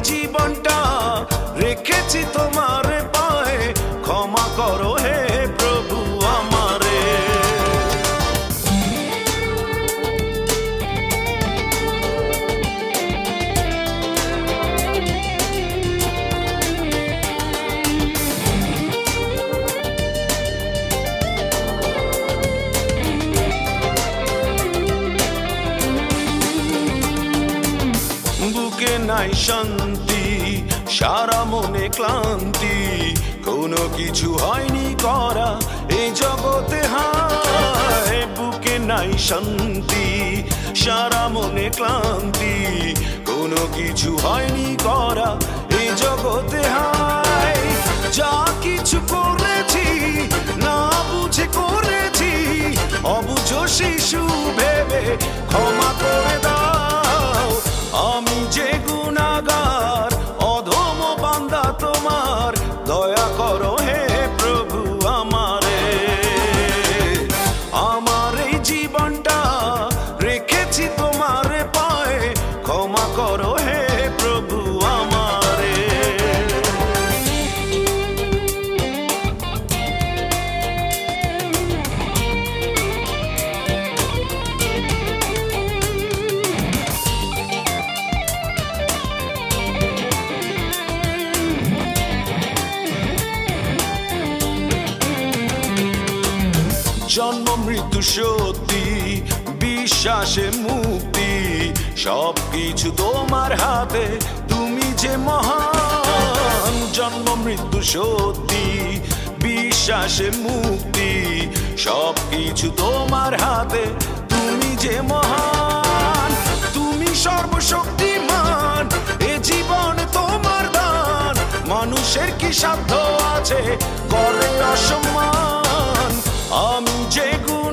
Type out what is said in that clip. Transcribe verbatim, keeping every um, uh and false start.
জীবনটা রেখেছি তোমার পায়ে, ক্ষমা করো হে প্রভু আমারে। বুকে নাই শান্তি, সারা মনে ক্লান্তি, কোনো কিছু হয়নি করা এই জগতে। হায় বুকে নাই শান্তি, সারা মনে ক্লান্তি, কোনো কিছু হয়নি করা এই জগতে। হায় যা কিছু করেছি না বুঝে করেছি, অবুঝ শিশু ভেবে ক্ষমা করে দাও। আমি যে গুনাহগার অধম বান্দা তোমার, দয়া করো হে প্রভু আমারে। আমার এই জীবনটা রেখেছি তোমার পায়ে, ক্ষমা করো হে প্রভু আমারে। জন্ম মৃত্যু সত্যি, বিশ্বাসে মুক্তি, সবকিছু তোমার হাতে, তুমি যে মহান। জন্ম মৃত্যু সত্যি, বিশ্বাসে মুক্তি, সবকিছু তোমার হাতে, তুমি যে মহান। তুমি সর্বশক্তিমান, এ জীবন তোমার দান, মানুষের কি সাধ্য আছে করে অসম্মান। আমি যে